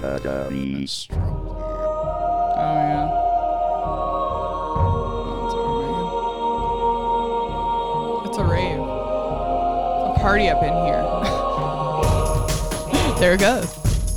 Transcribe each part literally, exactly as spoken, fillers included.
Academy. Oh, yeah. Oh, it's a rave. It's a rave. It's a party up in here. There it goes.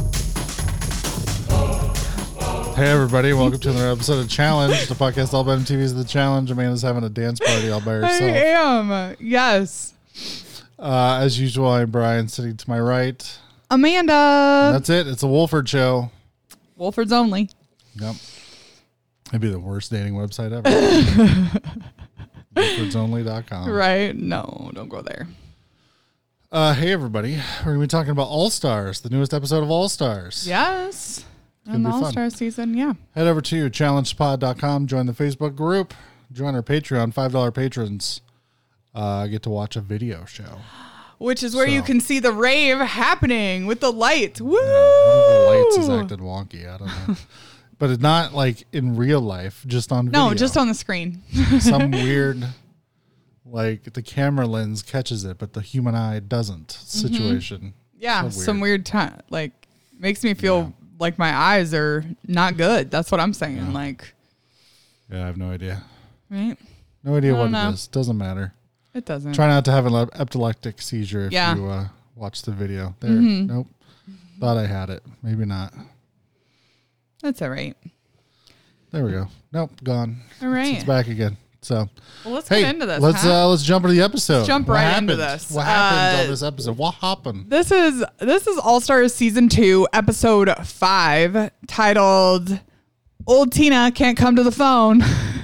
Hey everybody, welcome to another episode of Challenge, the podcast all about M T V's The Challenge. Amanda's having a dance party all by herself. I am. Yes. Uh, as usual, I'm Brian, sitting to my right. Amanda. That's it. It's a Wolford show. Wolford's only. Yep. It'd be the worst dating website ever. wolfords only dot com. Right? No, don't go there. Uh, hey everybody, we're going to be talking about All Stars, the newest episode of All Stars. Yes. gonna And the be fun. All-Star season, yeah. Head over to challenge pod dot com, join the Facebook group, join our Patreon, five dollar patrons. Uh, get to watch a video show. Which is where So. you can see the rave happening with the light. Woo! Yeah, one of the lights is acting wonky. I don't know. But it's not like in real life, just on video. No, just on the screen. Some weird, like the camera lens catches it, but the human eye doesn't situation. Yeah, So some weird time. Like, makes me feel Yeah. like my eyes are not good. That's what I'm saying. Yeah. Like, Yeah, I have no idea. right? No idea I what don't know. it is. Doesn't matter. It doesn't. Try not to have an epileptic seizure if Yeah. you uh, watch the video. There. Mhm. Nope. Thought I had it. Maybe not. That's all right. There we go. Nope, gone. All right. It's, it's back again. So, Well, let's hey, get into this. let's huh? uh, let's jump into the episode. Let's jump What right into happened? this. What happened Uh, on this episode? What happened? This is this is All Stars season two, episode five, titled "Old Tina Can't Come to the Phone."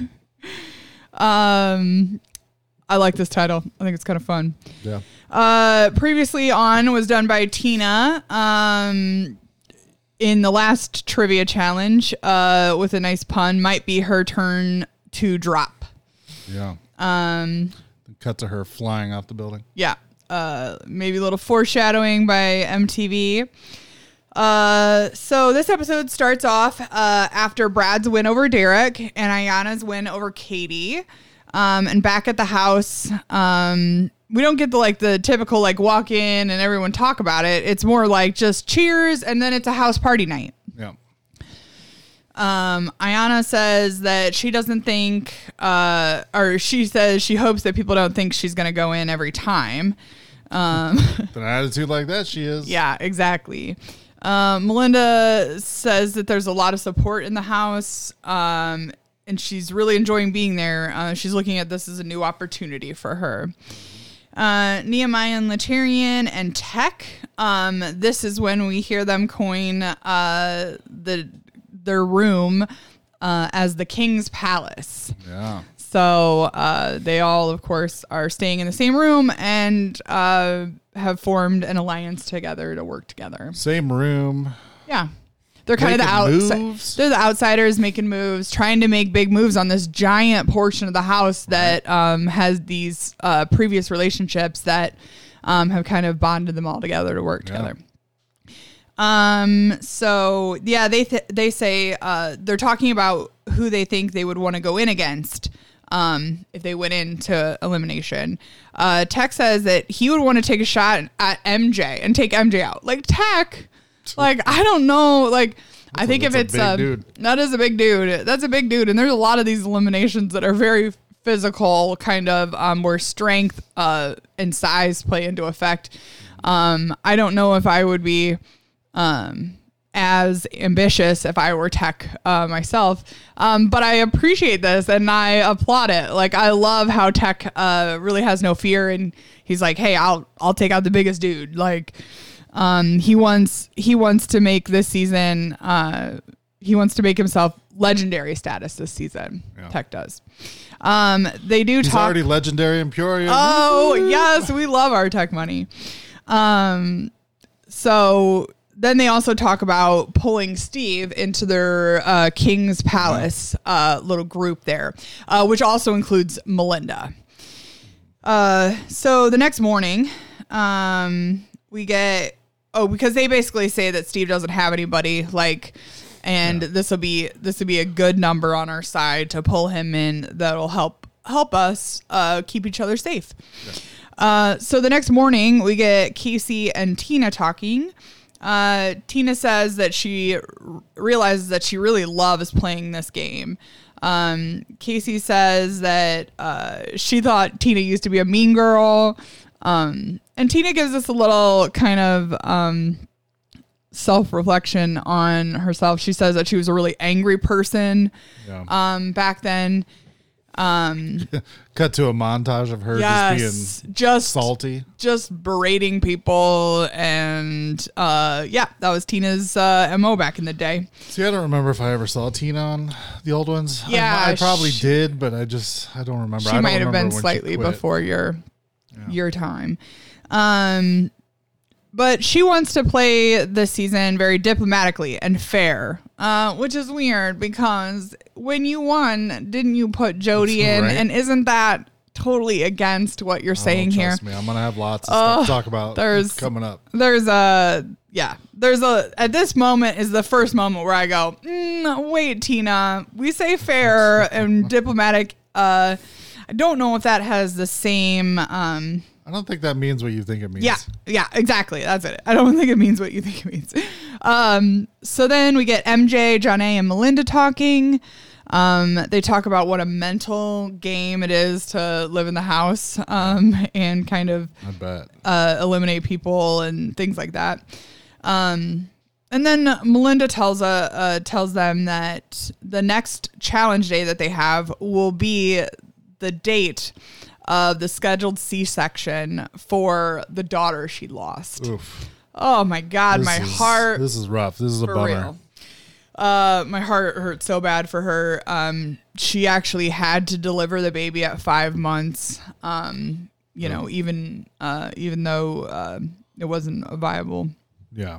um, I like this title. I think it's kind of fun. Yeah. Uh, previously on was done by Tina. Um, in the last trivia challenge, uh, with a nice pun, might be her turn to drop. Yeah. Um. Cut to her flying off the building. Yeah. Uh, maybe a little foreshadowing by M T V. Uh, so this episode starts off uh, after Brad's win over Derek and Ayanna's win over Katie. Um, and back at the house, um, we don't get the like the typical like walk in and everyone talk about it. It's more like just cheers and then it's a house party night. Yeah. Um, Ayanna says that she doesn't think, uh, or she says she hopes that people don't think she's going to go in every time. Um, With an attitude like that, she is. yeah, exactly. Um, Melinda says that there's a lot of support in the house, um, and she's really enjoying being there. Uh, she's looking at this as a new opportunity for her. Uh, Nehemiah and Latarian and Tech. Um, this is when we hear them coin uh, the their room uh, as the King's Palace. Yeah. So uh, they all, of course, are staying in the same room and uh, have formed an alliance together to work together. Same room. Yeah. They're kind Making of the outside. moves. They're the outsiders making moves, trying to make big moves on this giant portion of the house that um, has these uh, previous relationships that um, have kind of bonded them all together to work Yeah. together. Um. So yeah, they th- they say uh, they're talking about who they think they would want to go in against. Um, if they went into elimination, uh, Tech says that he would want to take a shot at M J and take M J out. Like Tech, like I don't know. Like I a- think if that's a it's big um, dude. that is a big dude. That's a big dude, and there's a lot of these eliminations that are very physical, kind of um, where strength uh, and size play into effect. Um, I don't know if I would be um, as ambitious if I were Tech uh, myself, um, but I appreciate this and I applaud it. Like I love how Tech uh, really has no fear, and he's like, "Hey, I'll I'll take out the biggest dude." Like um, he wants he wants to make this season. Uh, he wants to make himself legendary status this season. Yeah. Tech does. Um, they do He's talk. already legendary in Peoria. Oh, yes, we love our Tech money. Um, so then they also talk about pulling Steve into their uh, King's Palace uh, little group there, uh, which also includes Melinda. Uh, so the next morning, um, we get, oh, because they basically say that Steve doesn't have anybody, like, and Yeah. this will be this will be a good number on our side to pull him in that'll help help us uh, keep each other safe. Yeah. Uh, so the next morning, we get Casey and Tina talking. uh, Tina says that she r- realizes that she really loves playing this game. Um, Casey says that uh, she thought Tina used to be a mean girl. Um, and Tina gives us a little kind of um, self-reflection on herself. She says that she was a really angry person yeah. um, back then. Um, Cut to a montage of her yes, just being just salty, just berating people, and uh, yeah, that was Tina's uh, M O back in the day. See, I don't remember if I ever saw Tina on the old ones. Yeah, I, I probably she, did, but I just I don't remember. She I might don't have been remember slightly before your yeah. your time. Um, but she wants to play this season very diplomatically and fair, uh, which is weird because when you won, didn't you put Jody in? Right. And isn't that totally against what you're saying oh, here? Trust me, I'm gonna have lots of uh, stuff to talk about there's, coming up. There's a yeah. There's a at this moment is the first moment where I go, mm, wait, Tina, we say fair and diplomatic. Uh, I don't know if that has the same. Um, I don't think that means what you think it means. Yeah, yeah, exactly. That's it. I don't think it means what you think it means. Um, so then we get M J, Janae, and Melinda talking. Um, they talk about what a mental game it is to live in the house um, and kind of I bet. Uh, eliminate people and things like that. Um, and then Melinda tells uh, uh, tells them that the next challenge day that they have will be the date of the scheduled C-section for the daughter she lost. Oof. Oh my God, this my is, heart. This is rough. This is a bummer. Real. Uh, my heart hurt so bad for her. Um, she actually had to deliver the baby at five months. Um, you know, even uh, even though uh, it wasn't a viable. Yeah.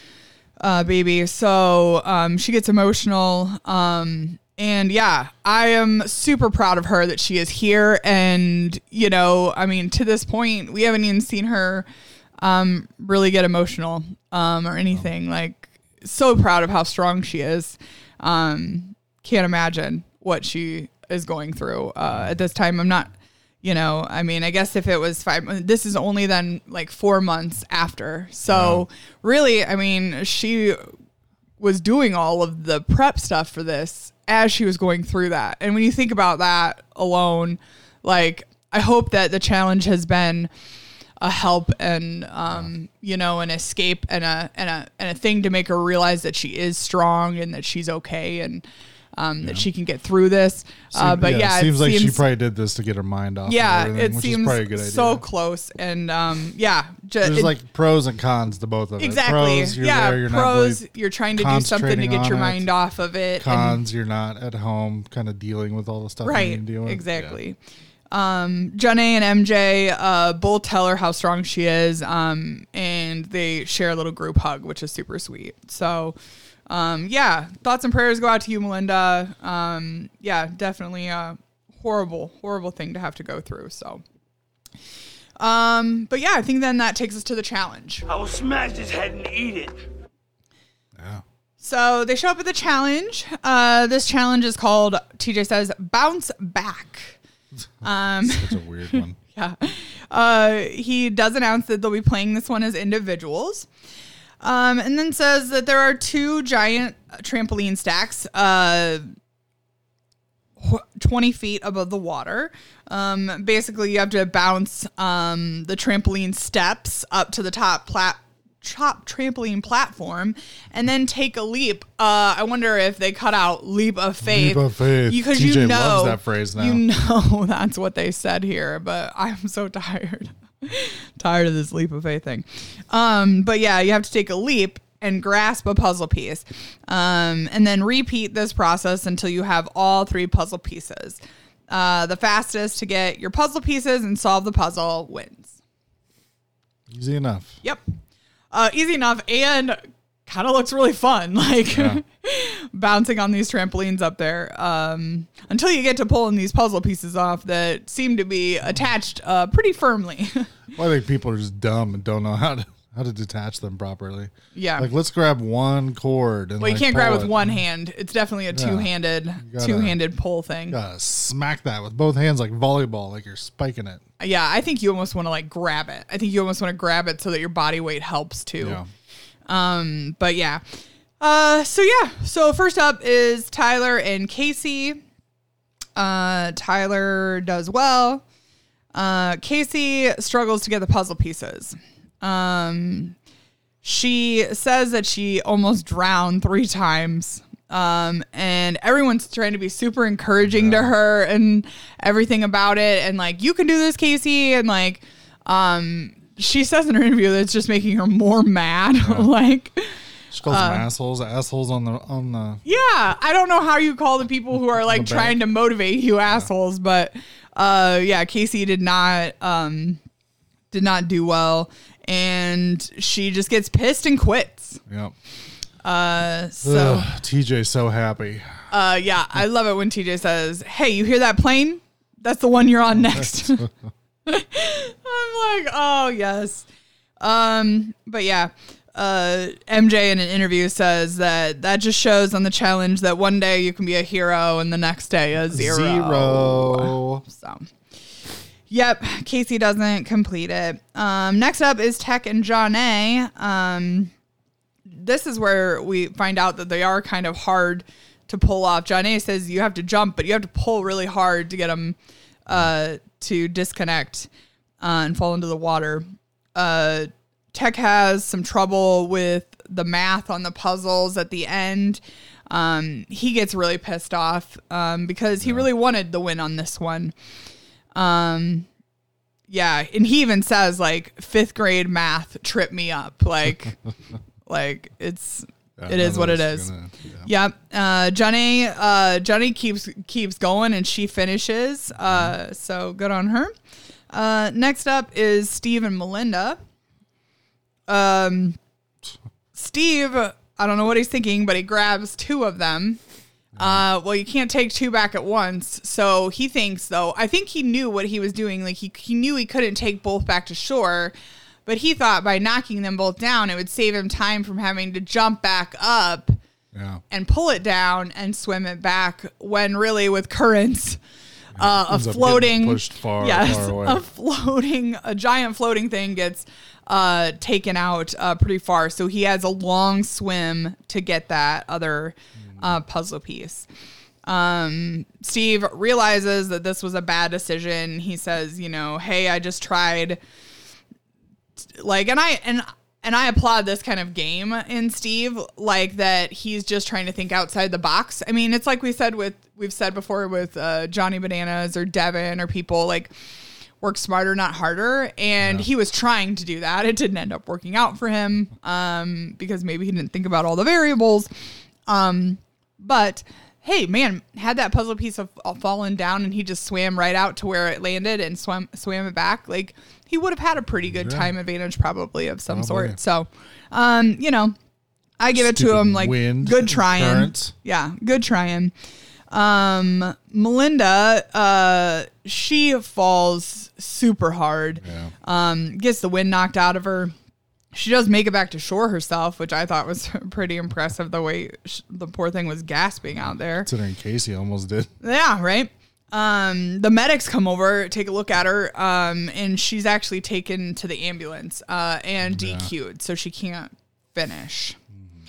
Uh, baby. So um, she gets emotional. Um, And yeah, I am super proud of her that she is here. And, you know, I mean, to this point, we haven't even seen her um, really get emotional um, or anything. Oh. Like, so proud of how strong she is. Um, can't imagine what she is going through uh, at this time. I'm not, you know, I mean, I guess if it was five, this is only then like four months after. So yeah. really, I mean, she was doing all of the prep stuff for this as she was going through that. And when you think about that alone, like, I hope that the challenge has been a help and, um, you know, an escape and a, and a, and a thing to make her realize that she is strong and that she's okay. And, um, yeah. that she can get through this. Uh, but yeah, yeah it seems it like seems, she probably did this to get her mind off. Yeah. Of it which seems is probably a good idea. So close. And, um, yeah, just, there's it, like pros and cons to both of it. Exactly. Pros, you're yeah. there, you're pros, not really you're trying to do something to get your mind it. off of it. Cons, and, you're not at home kind of dealing with all the stuff right, you need to deal with. Exactly. Yeah. Um, Janae and M J uh, both tell her how strong she is, um, and they share a little group hug, which is super sweet. So, um, yeah, thoughts and prayers go out to you, Melinda. Um, yeah, definitely a horrible, horrible thing to have to go through. So, um, but yeah, I think then that takes us to the challenge. I will smash his head and eat it. Yeah. So they show up at the challenge. Uh, this challenge is called, T J says, Bounce Back. Um, Such a weird one. Yeah. Uh, he does announce that they'll be playing this one as individuals. Um, and then says that there are two giant trampoline stacks, uh, twenty feet above the water. Um, basically you have to bounce, um, the trampoline steps up to the top plat top trampoline platform and then take a leap. Uh, I wonder if they cut out leap of faith. Leap of faith. Because T J you know, loves that phrase now. You know that's what they said here, but I'm so tired. tired of this leap of faith thing. Um, but yeah, you have to take a leap and grasp a puzzle piece. Um, and then repeat this process until you have all three puzzle pieces. Uh, the fastest to get your puzzle pieces and solve the puzzle wins. Easy enough. Yep. Uh, easy enough and kind of looks really fun. Like yeah. bouncing on these trampolines up there um, until you get to pulling these puzzle pieces off that seem to be attached uh, pretty firmly. Well, I think people are just dumb and don't know how to how to detach them properly. Yeah. Like, let's grab one cord. And well, you like can't grab it. with one hand. It's definitely a two-handed, yeah. gotta, two-handed pull thing. Gotta smack that with both hands like volleyball, like you're spiking it. Yeah, I think you almost want to like grab it. I think you almost want to grab it so that your body weight helps too. Yeah. Um, but yeah. Uh, so yeah. So first up is Tyler and Casey. Uh, Tyler does well. Uh, Casey struggles to get the puzzle pieces. Um, she says that she almost drowned three times. Um, and everyone's trying to be super encouraging yeah. to her and everything about it. And like, you can do this, Casey. And like, um, she says in her interview that it's just making her more mad. Yeah. like, she calls uh, them assholes, assholes on the, on the. Yeah. I don't know how you call the people who are like trying to motivate you assholes, yeah. but, uh, yeah, Casey did not, um, did not do well. And she just gets pissed and quits. Yep. Uh, so Ugh, T J's so happy. Uh, yeah, I love it when T J says, "Hey, you hear that plane? That's the one you're on next." I'm like, oh yes. Um, but yeah, uh, M J in an interview says that that just shows on the challenge that one day you can be a hero and the next day a zero. Zero. So. Yep, Casey doesn't complete it. Um, next up is Tech and Jonna. Um. This is where we find out that they are kind of hard to pull off. Jonna says you have to jump, but you have to pull really hard to get them uh, to disconnect uh, and fall into the water. Uh, Tech has some trouble with the math on the puzzles at the end. Um, he gets really pissed off um, because he yeah. really wanted the win on this one. Um, yeah, and he even says, like, fifth grade math tripped me up. Like... Like it's, yeah, it is what it is. Gonna, yeah. Yep. Uh, Johnny, uh, Johnny keeps, keeps going and she finishes. Uh, mm-hmm. So good on her. Uh, next up is Steve and Melinda. Um, Steve, I don't know what he's thinking, but he grabs two of them. Yeah. Uh, well, you can't take two back at once. So he thinks though, I think he knew what he was doing. Like he, he knew he couldn't take both back to shore. But he thought by knocking them both down, it would save him time from having to jump back up yeah. and pull it down and swim it back. When really, with currents, yeah, uh, a floating, pushed far, yes, far away. a floating, a giant floating thing gets uh, taken out uh, pretty far. So he has a long swim to get that other uh, puzzle piece. Um, Steve realizes that this was a bad decision. He says, you know, hey, I just tried. Like, and I, and, and I applaud this kind of game in Steve, like that he's just trying to think outside the box. I mean, it's like we said with, we've said before with, uh, Johnny Bananas or Devin or people like work smarter, not harder. And yeah. he was trying to do that. It didn't end up working out for him, um, because maybe he didn't think about all the variables. Um, but hey, man, had that puzzle piece of, of fallen down and he just swam right out to where it landed and swam, swam it back. Like, he would have had a pretty good yeah. time advantage probably of some probably. sort. So, um, you know, I give Stupid it to him like wind, good trying. Currents. Yeah, good trying. Um, Melinda, uh, she falls super hard. Yeah. Um, gets the wind knocked out of her. She does make it back to shore herself, which I thought was pretty impressive the way sh- the poor thing was gasping out there. Considering Casey almost did. Yeah, right. Um, the medics come over, take a look at her, um, and she's actually taken to the ambulance, uh, and yeah. D Q'd, so she can't finish. Mm-hmm.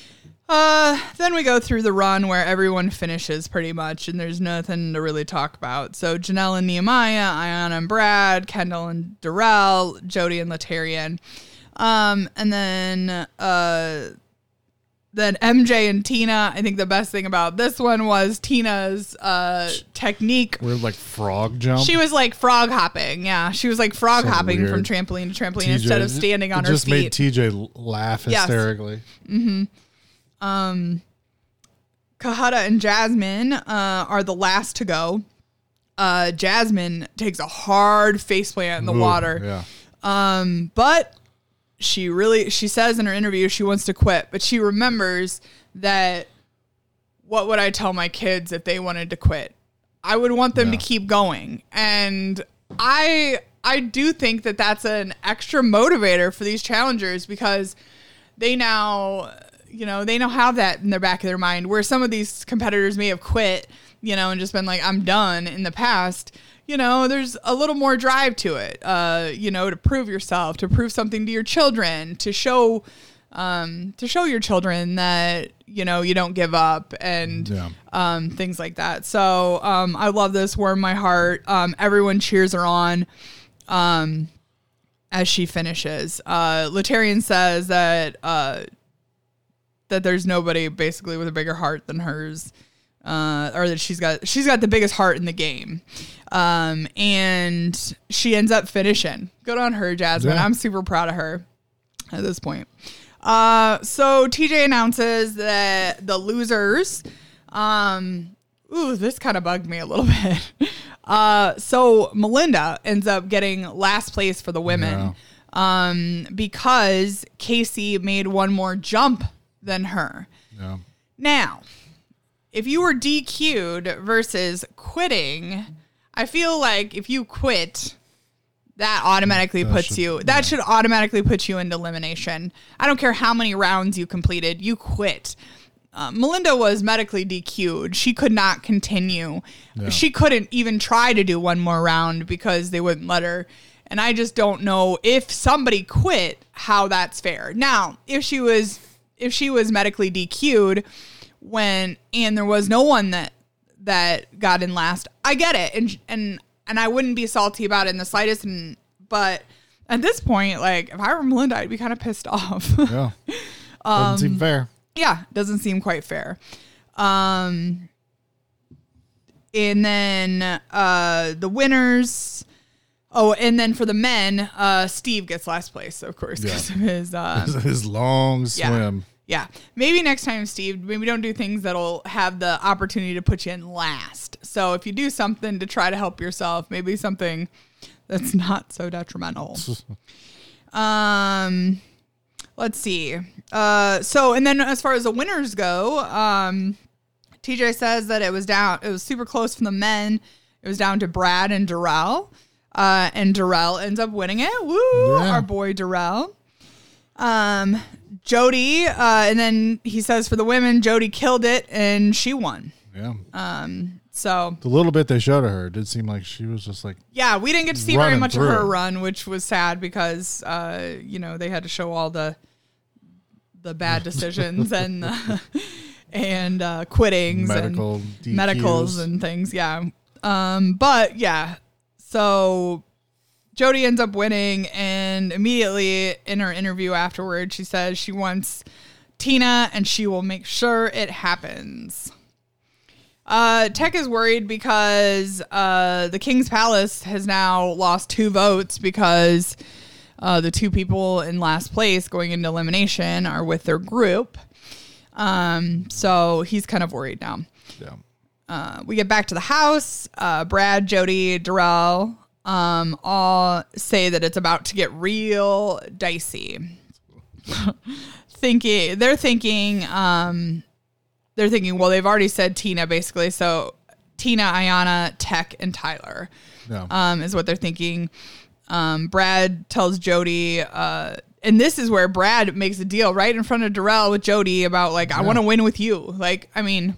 Uh, then we go through the run where everyone finishes pretty much, and there's nothing to really talk about. So Janelle and Nehemiah, Ayanna and Brad, Kendall and Darrell, Jody and Latarian. Um, and then, uh, Then M J and Tina, I think the best thing about this one was Tina's uh, technique. We're like frog jump. She was like frog hopping. Yeah, she was like frog so hopping weird. from trampoline to trampoline T J, instead of standing on her feet. It just made T J laugh hysterically. Yes. Mm-hmm. Um, Kahada and Jasmine uh, are the last to go. Uh, Jasmine takes a hard faceplant in the Ooh, water. Yeah. Um, but... She really, she says in her interview she wants to quit, but she remembers that what would I tell my kids if they wanted to quit? I would want them yeah. to keep going. And I, I do think that that's an extra motivator for these challengers because they now, you know, they now have that in their back of their mind where some of these competitors may have quit, you know, and just been like, I'm done in the past. You know, there's a little more drive to it, uh, you know, to prove yourself, to prove something to your children, to show um, to show your children that, you know, you don't give up and Yeah. um, things like that. So um, I love this, warm my heart. Um, everyone cheers her on um, as she finishes. Uh, Laterian says that uh, that there's nobody basically with a bigger heart than hers. Uh, or that she's got she's got the biggest heart in the game, um, and she ends up finishing. Good on her, Jasmine. Yeah. I'm super proud of her at this point. Uh, so T J announces that the losers. Um, ooh, this kind of bugged me a little bit. Uh, so Melinda ends up getting last place for the women, Yeah. um, because Casey made one more jump than her. Yeah. Now, if you were D Q'd versus quitting, I feel like if you quit, that automatically That puts should- you, that yeah. should automatically put you into elimination. I don't care how many rounds you completed, you quit. Uh, Melinda was medically D Q'd. She could not continue. Yeah. She couldn't even try to do one more round because they wouldn't let her. And I just don't know if somebody quit, how that's fair. Now, if she was, if she was medically D Q'd, when and there was no one that that got in last, I get it, and and and I wouldn't be salty about it in the slightest. And but at this point, like if I were Melinda, I'd be kind of pissed off. Yeah. Doesn't seem fair. Yeah, doesn't seem quite fair. Um, and then uh, the winners. Oh, and then for the men, uh, Steve gets last place, of course, because Yeah. of his. Uh, His, his long yeah. swim. Yeah. Maybe next time, Steve, maybe don't do things that'll have the opportunity to put you in last. So if you do something to try to help yourself, maybe something that's not so detrimental. um, let's see. Uh, so, and then as far as the winners go, um, T J says that it was down, it was super close from the men. It was down to Brad and Darrell. Uh, and Darrell ends up winning it. Woo! Yeah. Our boy Darrell. Um, Jody, uh, and then he says for the women, Jody killed it and she won. Yeah. Um, so The little bit they showed of her, it did seem like she was just like, yeah, we didn't get to see very Running much of through her it. run, which was sad because, uh, you know, they had to show all the, the bad decisions and, uh, and, uh, quittings medical and D Qs. medicals and things. Yeah. Um, but yeah, so Jody ends up winning, and immediately in her interview afterwards, she says she wants Tina and she will make sure it happens. Uh, Tech is worried because uh, the King's Palace has now lost two votes because uh, the two people in last place going into elimination are with their group. Um, so he's kind of worried now. Yeah. Uh, we get back to the house. Uh, Brad, Jody, Darrell um, all say that it's about to get real dicey. thinking they're thinking um, they're thinking. Well, they've already said Tina basically. So Tina, Ayanna, Tech, and Tyler Yeah. um, is what they're thinking. Um, Brad tells Jody, uh, and this is where Brad makes a deal right in front of Darrell with Jody about like, I Yeah. want to win with you. Like, I mean.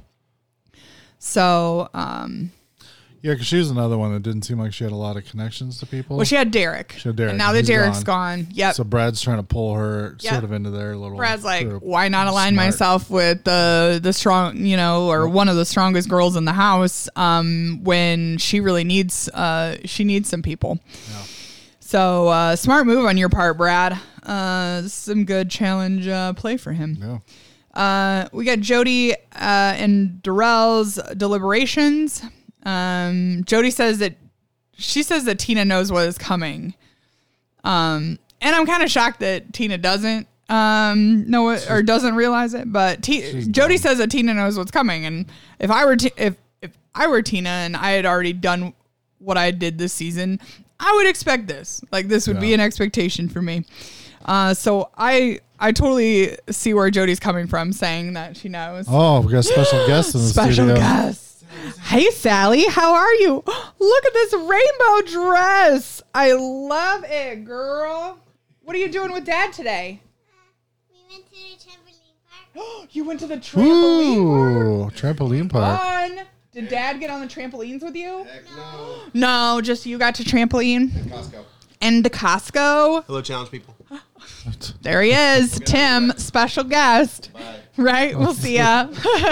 So, um, Yeah, because she was another one that didn't seem like she had a lot of connections to people. well, she had Derek. She had Derek, And now that he's Derek's gone. gone. Yep. So Brad's trying to pull her Yep. sort of into their little. Brad's like, group. why not align Smart. myself with the the strong, you know, or one of the strongest girls in the house um, when she really needs uh, she needs some people. Yeah. So uh, smart move on your part, Brad. Uh, some good challenge uh, play for him. Yeah. Uh, we got Jody uh, and Darrell's deliberations. Um, Jody says that she says that Tina knows what is coming. Um, and I'm kind of shocked that Tina doesn't um, know it or doesn't realize it. But T- Jody dumb. says that Tina knows what's coming. And if I were t- if if I were Tina and I had already done what I did this season, I would expect this. Like this would be Yeah. an expectation for me. Uh, so I I totally see where Jody's coming from, saying that she knows. Oh, we got a special guest in the Special studio. guest. Hey, Sally, how are you? Look at this rainbow dress. I love it, girl. What are you doing with Dad today? We went to the trampoline park. You went to the trampoline Ooh, trampoline park. park. Fun. Did Dad get on the trampolines with you? No. No, just you got to trampoline. Costco. And the Costco. Hello, challenge people. There he is, Tim, special guest. Bye. Right? We'll see ya.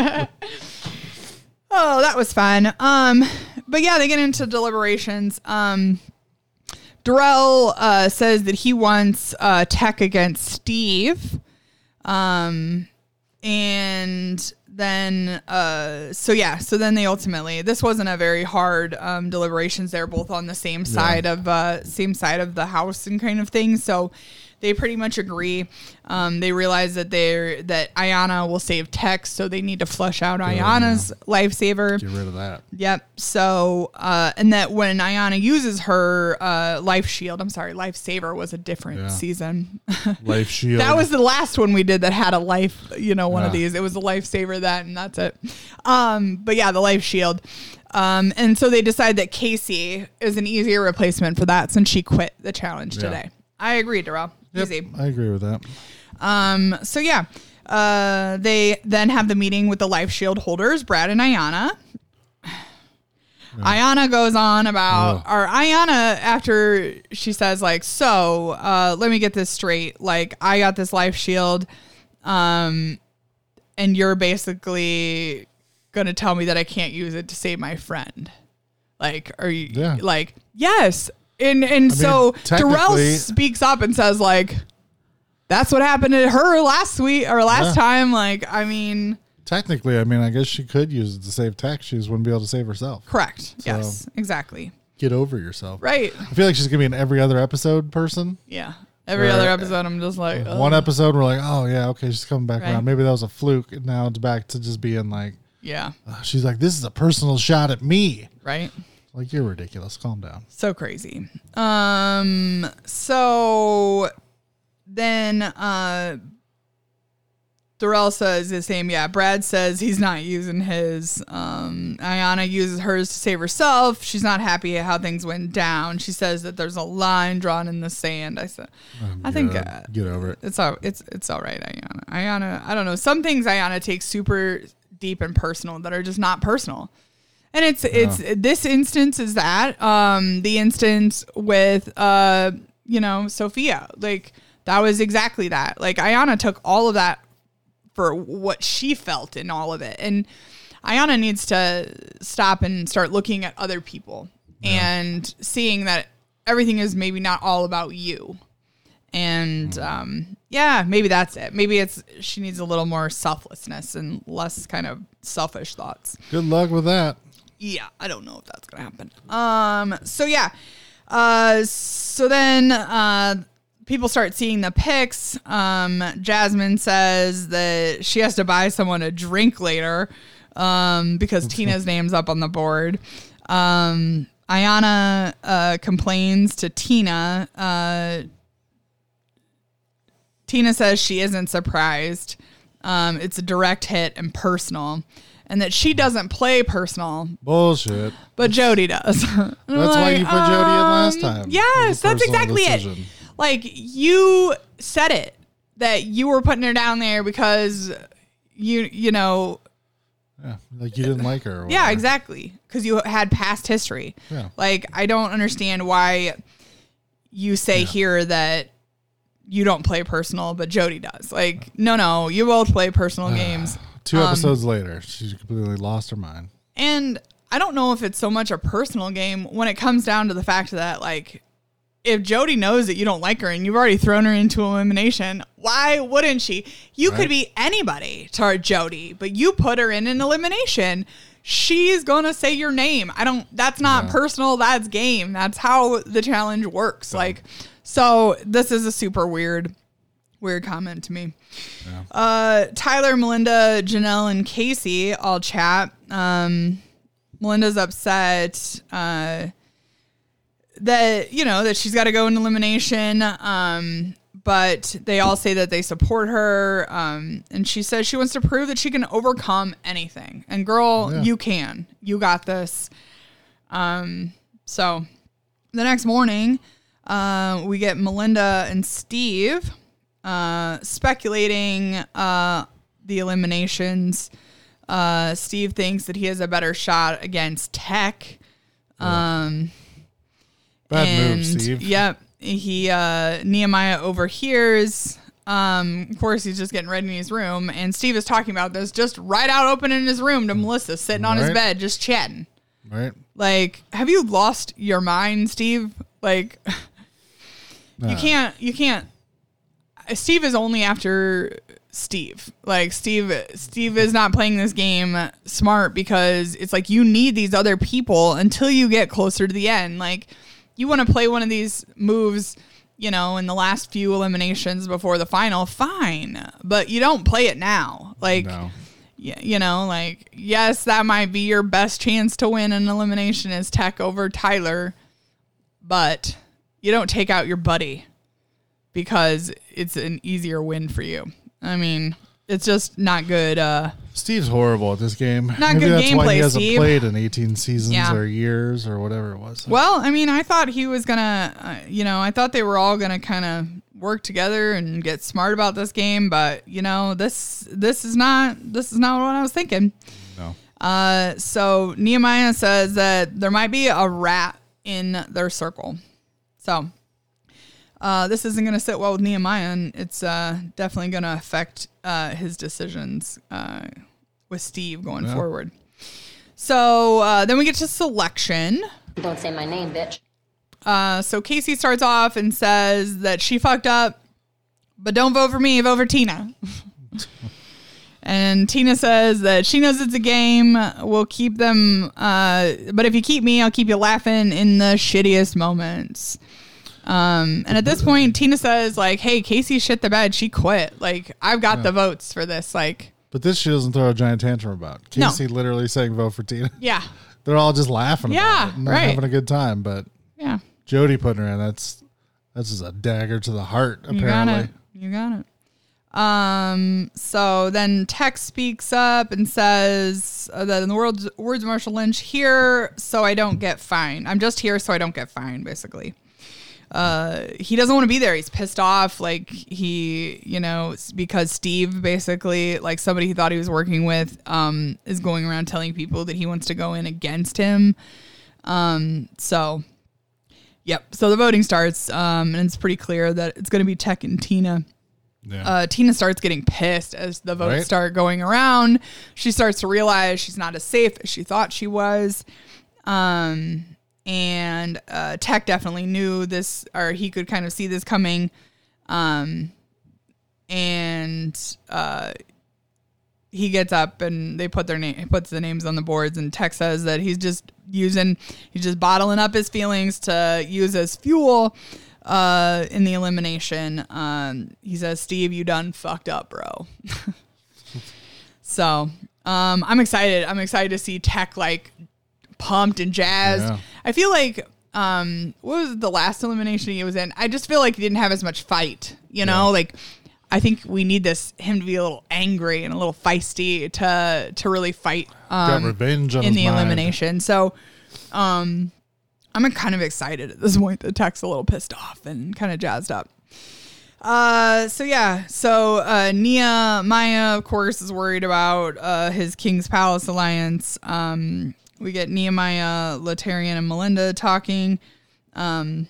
Oh, that was fun. Um, but yeah, they get into deliberations. Um, Darrell uh, says that he wants uh, Tech against Steve. Um, and then, uh, so yeah, so then they ultimately, this wasn't a very hard um, deliberations. They're both on the same side yeah. of uh, same side of the house and kind of thing. So they pretty much agree. Um, they realize that they're that Ayanna will save Tex, so they need to flush out Good, Ayanna's yeah. lifesaver. Get rid of that. Yep. So, uh, and that when Ayanna uses her uh, life shield, I'm sorry, lifesaver was a different yeah. season. Life shield. That was the last one we did that had a life, you know, one yeah. of these. It was a lifesaver that, and that's it. Um, but yeah, the life shield. Um, and so they decide that Casey is an easier replacement for that since she quit the challenge yeah. today. I agree, Darrell. Yep, Easy. I agree with that. Um, so yeah, uh, they then have the meeting with the life shield holders, Brad and Ayanna. Yeah. Ayanna goes on about, oh. or Ayanna, after she says like, so, uh, let me get this straight. Like, I got this life shield, um, and you're basically going to tell me that I can't use it to save my friend. Like, are you yeah. like, yes. And and I so mean, Darrell speaks up and says, like, that's what happened to her last week or last yeah. time. Like, I mean. Technically, I mean, I guess she could use it to save Tex. She just wouldn't be able to save herself. Correct. So yes, exactly. Get over yourself. Right. I feel like she's going to be an every other episode person. Yeah. Every other episode, I'm just like. Oh. One episode, we're like, oh, yeah, okay, she's coming back right. around. Maybe that was a fluke. And now it's back to just being like. Yeah. Uh, she's like, this is a personal shot at me. Right. Like, you're ridiculous. Calm down. So crazy. Um. So then uh, Darrell says the same. Yeah, Brad says he's not using his. Um, Ayanna uses hers to save herself. She's not happy at how things went down. She says that there's a line drawn in the sand. I said, oh, I think uh, get over it. It's all. It's it's all right, Ayanna. Ayanna. I don't know. Some things Ayanna takes super deep and personal that are just not personal. And it's it's yeah. this instance is that um, the instance with uh, you know Sophia, like that was exactly that. Like Ayanna took all of that for what she felt in all of it, and Ayanna needs to stop and start looking at other people yeah. and seeing that everything is maybe not all about you. And um, yeah, maybe that's it. Maybe it's she needs a little more selflessness and less kind of selfish thoughts. Good luck with that. Yeah, I don't know if that's gonna happen. Um, so yeah, uh, so then uh, people start seeing the pics. Um, Jasmine says that she has to buy someone a drink later um, because Tina's name's up on the board. Um, Ayanna uh, complains to Tina. Uh, Tina says she isn't surprised. Um, it's a direct hit and personal. And that she doesn't play personal. Bullshit. But Jody does. That's like, why you put um, Jody in last time. Yes, that's exactly decision. it. Like, you said it. That you were putting her down there because you, you know. Yeah, like you didn't like her. Or yeah, exactly. Because you had past history. Yeah. Like, I don't understand why you say yeah. here that you don't play personal, but Jody does. Like, no, no, you both play personal games. Two episodes um, later, she completely lost her mind. And I don't know if it's so much a personal game when it comes down to the fact that, like, if Jody knows that you don't like her and you've already thrown her into elimination, why wouldn't she? You right. could be anybody to Jody, but you put her in an elimination. She's going to say your name. I don't, that's not yeah. personal. That's game. That's how the challenge works. Yeah. Like, so this is a super weird Weird comment to me. Yeah. Uh, Tyler, Melinda, Janelle, and Casey all chat. Um, Melinda's upset uh, that, you know, that she's got to go in elimination. Um, but they all say that they support her. Um, and she says she wants to prove that she can overcome anything. And girl, yeah. you can. You got this. Um, so the next morning, uh, we get Melinda and Steve Uh, speculating uh, the eliminations. Uh, Steve thinks that he has a better shot against Tech. Um, Bad and, move, Steve. Yep. he uh, Nehemiah overhears. Um, of course, he's just getting ready in his room, and Steve is talking about this just right out open in his room to Melissa, sitting on his Right. bed, just chatting. Right. Like, have you lost your mind, Steve? Like, you Nah. can't, you can't. Steve is only after Steve. Like, Steve, Steve is not playing this game smart because it's like you need these other people until you get closer to the end. Like, you want to play one of these moves, you know, in the last few eliminations before the final, fine. But you don't play it now. Like, No. yeah, you know, like, yes, that might be your best chance to win an elimination is Tech over Tyler, but you don't take out your buddy because it's an easier win for you. I mean, it's just not good. Uh, Steve's horrible at this game. Not Maybe good that's why gameplay, he hasn't Steve. played in eighteen seasons Yeah. or years or whatever it was. well, I mean, I thought he was going to, uh, you know, I thought they were all going to kind of work together and get smart about this game, but you know, this this is not this is not what I was thinking. No. Uh, so Nehemiah says that there might be a rat in their circle. So uh, this isn't going to sit well with Nehemiah, and it's uh, definitely going to affect uh, his decisions uh, with Steve going Yeah. forward. So uh, then we get to selection. Don't say my name, bitch. Uh, so Casey starts off and says that she fucked up, but don't vote for me, vote for Tina. And Tina says that she knows it's a game. We'll keep them, uh, but if you keep me, I'll keep you laughing in the shittiest moments. Um, and at this point, Tina says, like, hey, Casey shit the bed. She quit. Like, I've got the votes for this. Like, But this she doesn't throw a giant tantrum about. No. Casey literally saying vote for Tina. yeah, They're all just laughing Yeah, about it and not right. having a good time. But yeah. Jody putting her in, that's that's just a dagger to the heart, You got apparently. it. You got it. Um. So then Tex speaks up and says uh, that in the words words of Marshall Lynch, here so I don't get fined. I'm just here so I don't get fined, basically. Uh, he doesn't want to be there. He's pissed off. Like he, you know, it's because Steve basically, like somebody he thought he was working with, um, is going around telling people that he wants to go in against him. Um. So. Yep. So the voting starts, um, and it's pretty clear that it's going to be Tech and Tina. Yeah. Uh, Tina starts getting pissed as the votes Right. start going around. She starts to realize she's not as safe as she thought she was. Um, and uh, Tech definitely knew this, or he could kind of see this coming. Um, and uh, he gets up and they put their name, he puts the names on the boards, and Tech says that he's just using, he's just bottling up his feelings to use as fuel uh, in the elimination. Um, he says, Steve, you done fucked up, bro. So um, I'm excited. I'm excited to see Tech like pumped and jazzed. Yeah. I feel like, um, what was the last elimination he was in? I just feel like he didn't have as much fight, you know, Yeah. like, I think we need this him to be a little angry and a little feisty to to really fight um, Got revenge on in his the mind. elimination. So um, I'm kind of excited at this point. The Tech's a little pissed off and kind of jazzed up. Uh, so yeah, so uh, Nehemiah, of course, is worried about uh, his King's Palace alliance. Um, we get Nehemiah, Latarian, and Melinda talking. Um,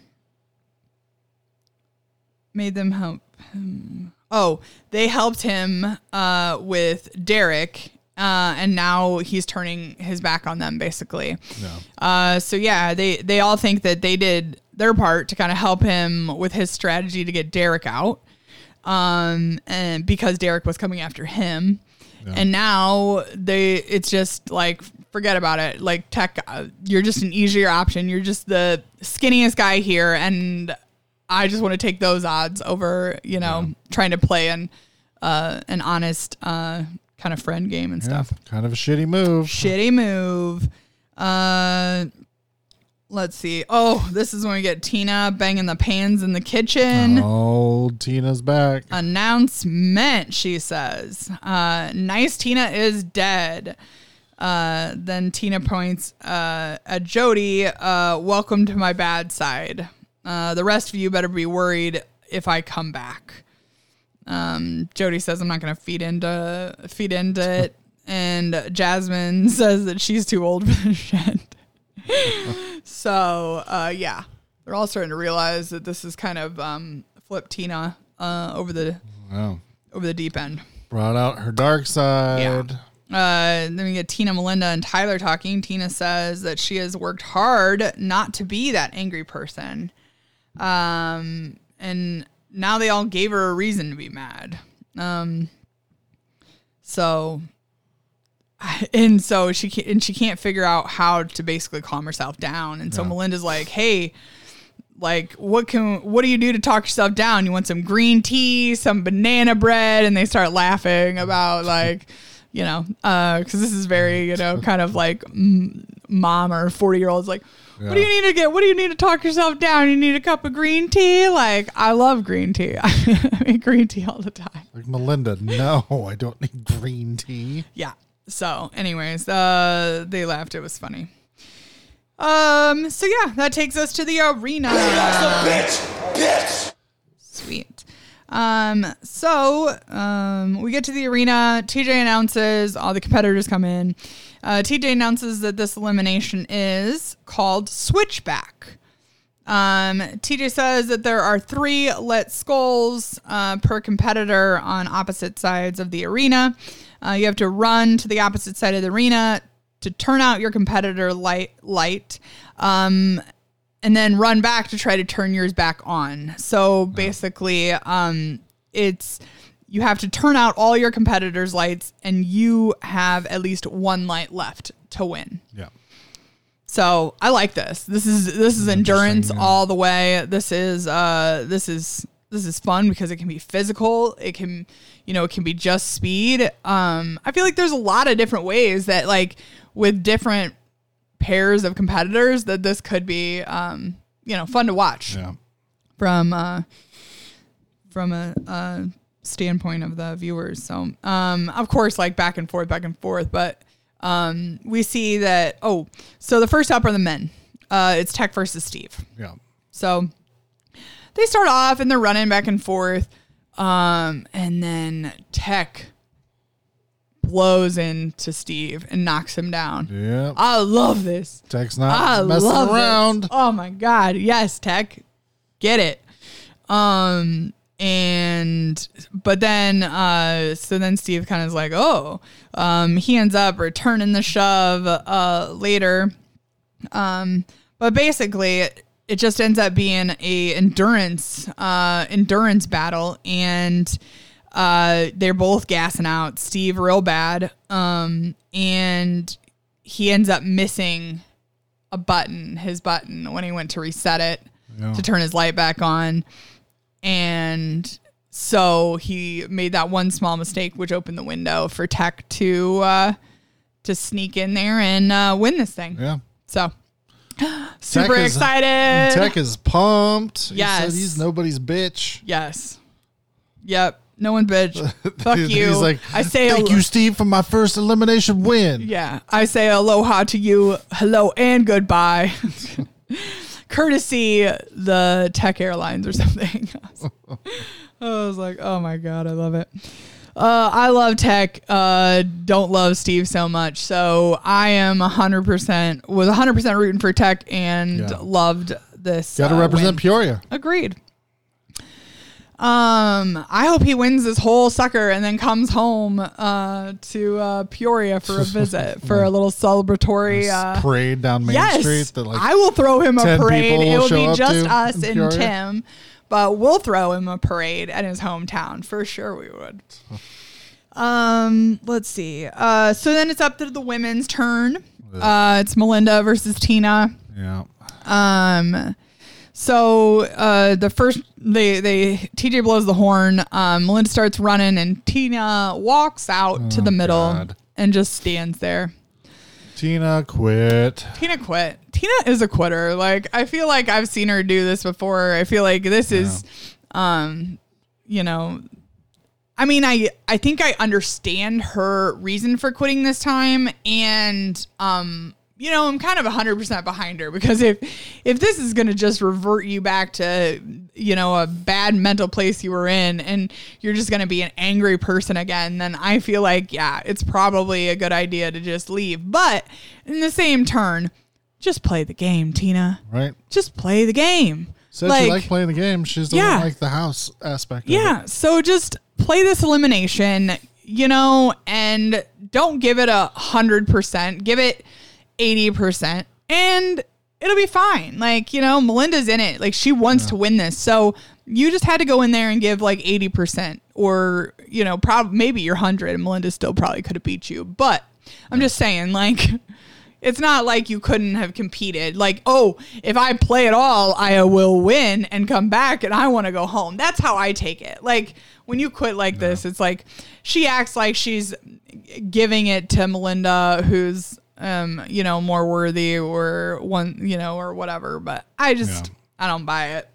made them help him. Oh, they helped him uh, with Derek, uh, and now he's turning his back on them, basically. Yeah. Uh, so yeah, they they all think that they did their part to kind of help him with his strategy to get Derek out, um, and because Derek was coming after him, Yeah. and now they it's just like forget about it. Like Tech, uh, you're just an easier option. You're just the skinniest guy here, and I just want to take those odds over, you know, Yeah. trying to play an uh, an honest uh, kind of friend game and Yeah, stuff. kind of a shitty move. Shitty move. Uh, let's see. Oh, this is when we get Tina banging the pans in the kitchen. Oh, Tina's back. Announcement, she says. Uh, nice Tina is dead. Uh, then Tina points uh, at Jody. Uh, welcome to my bad side. Uh, the rest of you better be worried if I come back. Um, Jody says I'm not going to feed into feed into it, and Jasmine says that she's too old for the shit. So uh, yeah, they're all starting to realize that this is kind of um, flipped Tina uh, over the Wow. over the deep end. Brought out her dark side. Uh, then we get Tina, Melinda, and Tyler talking. Tina says that she has worked hard not to be that angry person. Um, and now they all gave her a reason to be mad. Um, so, and so she can't, and she can't figure out how to basically calm herself down. And so Yeah. Melinda's like, hey, like, what can, what do you do to talk yourself down? You want some green tea, some banana bread? And they start laughing about like, you know, uh, cause this is very, you know, kind of like mm, mom or forty year olds like, Yeah. what do you need to get? What do you need to talk yourself down? You need a cup of green tea? Like, I love green tea. I make green tea all the time. Like Melinda, no, I don't need green tea. Yeah. So anyways, uh, they laughed. It was funny. Um, so yeah, that takes us to the arena. Bitch! Bitch! Sweet. Um, so, um, we get to the arena. T J announces, all the competitors come in. Uh, T J announces that this elimination is called Switchback. Um, T J says that there are three lit skulls, uh, per competitor on opposite sides of the arena. Uh, you have to run to the opposite side of the arena to turn out your competitor light, light, um, and then run back to try to turn yours back on. So basically, um, it's, you have to turn out all your competitors' lights and you have at least one light left to win. Yeah. So I like this. This is, this is endurance yeah. all the way. This is, uh, this is, this is fun because it can be physical. It can, you know, it can be just speed. Um, I feel like there's a lot of different ways that like with different pairs of competitors that this could be, um, you know, fun to watch Yeah. from, uh, from a, uh, standpoint of the viewers. So, um, of course, like back and forth, back and forth, but, um, we see that, oh, so the first up are the men. Uh, it's Tech versus Steve. Yeah. So they start off and they're running back and forth. Um, and then Tech blows into Steve and knocks him down. Yeah. I love this. Tech's not I messing love around. this. Oh my God. Yes, Tech. Get it. Um, and, but then, uh, so then Steve kind of is like, oh, um, he ends up returning the shove, uh, later. Um, but basically it, it just ends up being a endurance, uh, endurance battle. And, uh, they're both gassing out Steve real bad. Um, and he ends up missing a button, his button when he went to reset it Yeah. to turn his light back on. And so he made that one small mistake, which opened the window for Tech to, uh, to sneak in there and, uh, win this thing. Yeah. So super Tech is- excited. Tech is pumped. He Yes. said he's nobody's bitch. Yes. Yep. No one bitch. Fuck you. He's like, I say thank al- you, Steve, for my first elimination win. Yeah. I say aloha to you, hello and goodbye. Courtesy the Tech Airlines or something. I was like, oh my God, I love it. Uh, I love Tech. Uh, don't love Steve so much. So I am one hundred percent, was one hundred percent rooting for Tech and Yeah. loved this. Got to uh, represent win. Peoria. Agreed. Um, I hope he wins this whole sucker and then comes home uh, to uh, Peoria for a visit for a little celebratory. Uh, Parade down Main yes, Street. That like I will throw him a ten parade. people It will will show be up just to us in and Peoria. Tim, but we'll throw him a parade at his hometown for sure. We would. Um, let's see. Uh, so then it's up to the women's turn. Uh, it's Melinda versus Tina. Yeah. Um, so uh, the first they they T J blows the horn. Um, Melinda starts running, and Tina walks out to Oh, the middle God. and just stands there. Tina quit. Tina quit. Tina is a quitter. Like, I feel like I've seen her do this before. I feel like this is, um, you know, I mean, I I think I understand her reason for quitting this time, and um, you know, I'm kind of one hundred percent behind her, because if if this is going to just revert you back to, you know, a bad mental place you were in, and you're just going to be an angry person again, then I feel like, yeah, it's probably a good idea to just leave. But in the same turn, just play the game, Tina. Right. Just play the game. Said she liked playing the game. She just doesn't yeah. like the house aspect Yeah. of it. So just play this elimination, you know, and don't give it a hundred percent. Give it eighty percent and it'll be fine. Like, you know, Melinda's in it. Like, she wants yeah. to win this. So you just had to go in there and give like eighty percent or, you know, probably maybe you're one hundred and Melinda still probably could have beat you. But I'm just saying, like, it's not like you couldn't have competed. Like, oh, if I play it all, I will win and come back and I want to go home. That's how I take it. Like, when you quit like yeah. this, it's like she acts like she's giving it to Melinda, who's, um, you know, more worthy or one, you know, or whatever. But I just, yeah. I don't buy it.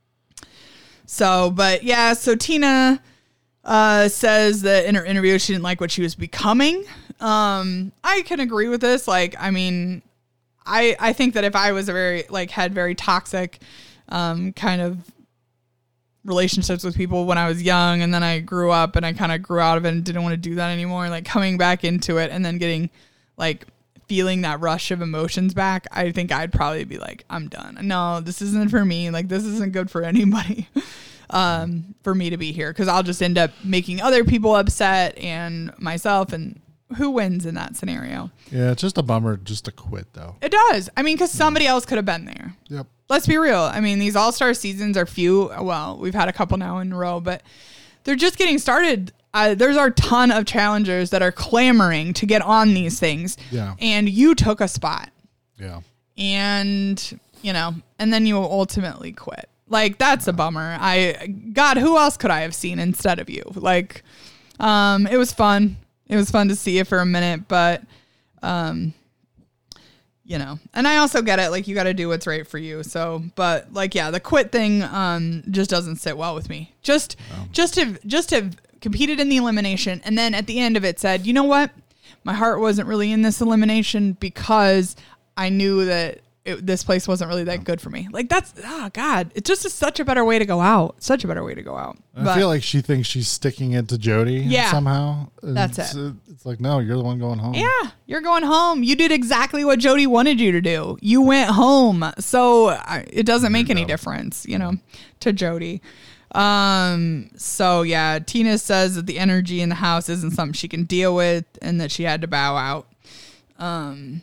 So, but yeah, so Tina uh, says that in her interview, she didn't like what she was becoming. Um, I can agree with this. Like, I mean, I, I think that if I was a very, like, had very toxic, um, kind of relationships with people when I was young, and then I grew up and I kind of grew out of it and didn't want to do that anymore, like coming back into it and then getting like feeling that rush of emotions back, I think I'd probably be like, I'm done. No, this isn't for me. Like, this isn't good for anybody. um, for me to be here, because I'll just end up making other people upset and myself, and who wins in that scenario? Yeah, it's just a bummer just to quit, though. It does. I mean, because somebody else could have been there. Yep. Let's be real. I mean, these all-star seasons are few. Well, we've had a couple now in a row, but they're just getting started. Uh, there's a ton of challengers that are clamoring to get on these things. Yeah. And you took a spot. Yeah. And, you know, and then you ultimately quit. Like, that's a bummer. I, God, who else could I have seen instead of you? Like, um, it was fun. It was fun to see you for a minute, but, um, you know, and I also get it. Like, you got to do what's right for you. So, but like, yeah, the quit thing, um, just doesn't sit well with me. Just, oh. just to, just to competed in the elimination. And then at the end of it said, you know what? My heart wasn't really in this elimination because I knew that it, this place wasn't really that good for me. Like, that's, oh God, it just is such a better way to go out. Such a better way to go out. I but, feel like she thinks she's sticking it to Jody yeah, somehow. That's it's, it. It's like, no, you're the one going home. Yeah, you're going home. You did exactly what Jody wanted you to do. You went home. So I, it doesn't make any difference, you know, to Jody. Um, so yeah, Tina says that the energy in the house isn't something she can deal with and that she had to bow out. Um,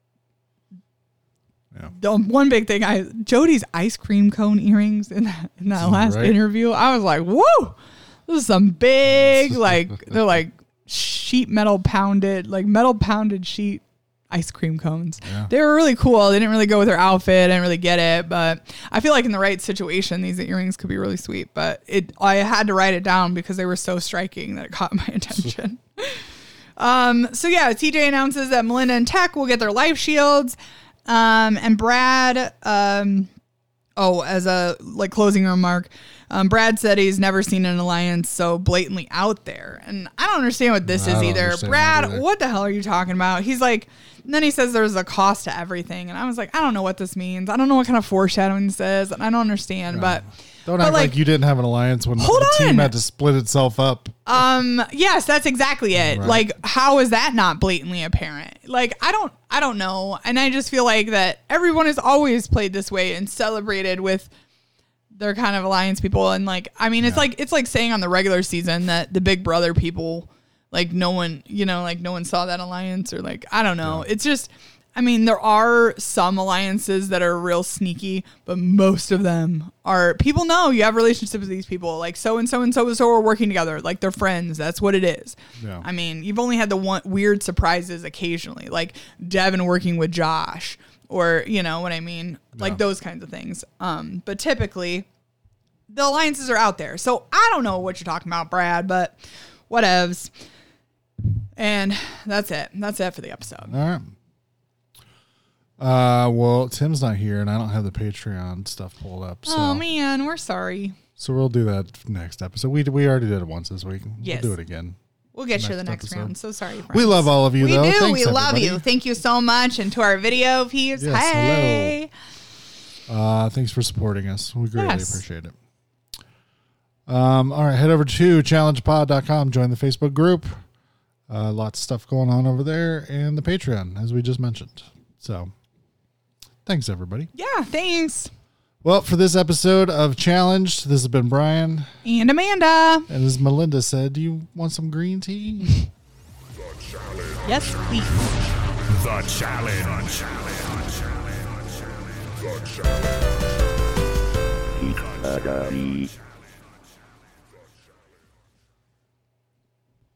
yeah. The one big thing, I Jody's ice cream cone earrings in that, in that last right. interview, I was like, whoa, this is some big, like, they're like sheet metal pounded, like metal pounded sheet ice cream cones. Yeah. They were really cool. They didn't really go with her outfit. I didn't really get it, but I feel like in the right situation, these earrings could be really sweet, but it, I had to write it down because they were so striking that it caught my attention. um, so yeah, T J announces that Melinda and Tech will get their life shields. Um, and Brad, um, oh, as a like closing remark, um, Brad said he's never seen an alliance so blatantly out there. And I don't understand what this I is either. Brad, either. What the hell are you talking about? He's like, and then he says there's a cost to everything. And I was like, I don't know what this means. I don't know what kind of foreshadowing this is. And I don't understand, no. but don't but act like, like you didn't have an alliance when hold the team on. had to split itself up. Um, yes, that's exactly it. Right. Like, how is that not blatantly apparent? Like, I don't, I don't know. And I just feel like that everyone has always played this way and celebrated with their kind of alliance people. And like, I mean, it's yeah. like, it's like saying on the regular season that the Big Brother people, like no one, you know, like no one saw that alliance or like, I don't know. Yeah. It's just, I mean, there are some alliances that are real sneaky, but most of them are, people know you have relationships with these people. Like so and so and so and so are working together. Like they're friends. That's what it is. Yeah. I mean, you've only had the one weird surprises occasionally, like Devin working with Josh or, you know what I mean? Like yeah. those kinds of things. Um, but typically the alliances are out there. So I don't know what you're talking about, Brad, but whatevs. And that's it. That's it for the episode. All right. Uh, well, Tim's not here, and I don't have the Patreon stuff pulled up. So. Oh man, we're sorry. So we'll do that next episode. We we already did it once this week. Yes. We'll do it again. We'll get you the next episode. round. So sorry, friends. We love all of you, we though. We do. Thanks, we love everybody. you. Thank you so much. And to our video views, yes, hey. Hello. Uh, thanks for supporting us. We greatly yes. appreciate it. Um, all right, head over to challenge pod dot com. Join the Facebook group. Uh, lots of stuff going on over there, and the Patreon, as we just mentioned. So. Thanks, everybody. Yeah, thanks. Well, for this episode of Challenged, this has been Brian. And Amanda. And as Melinda said, do you want some green tea? Yes, please. The challenge. The challenge. The challenge.